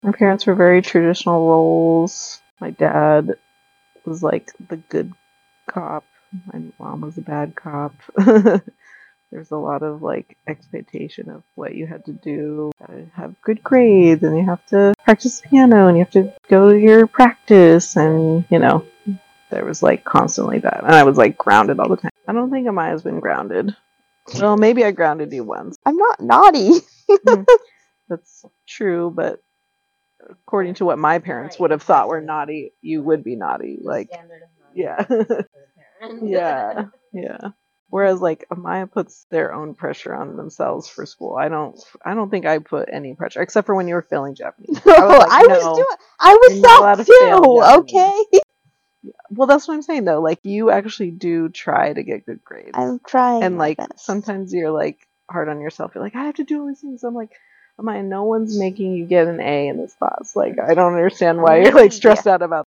My parents were very traditional roles. My dad was like the good cop. My mom was a bad cop. There's a lot of like expectation of what you had to do. You gotta have good grades, and you have to practice piano, and you have to go to your practice, and there was like constantly that. And I was like grounded all the time. I don't think Amaya's been grounded. Well, maybe I grounded you once. I'm not naughty. That's true, but according to what my parents would have thought were naughty, you would be naughty. Like, yeah. Yeah. Yeah. Whereas like Amaya puts their own pressure on themselves for school. I don't think I put any pressure except for when you were failing Japanese. I was like, I was you're not allowed to fail sad too, Japanese. okay? Well, that's what I'm saying though. Like you actually do try to get good grades. I'm trying. And my like best. sometimes you're like hard on yourself. You're like, I have to do all these things. I'm like, Amaya, no one's making you get an A in this class. Like I don't understand why you're like stressed out about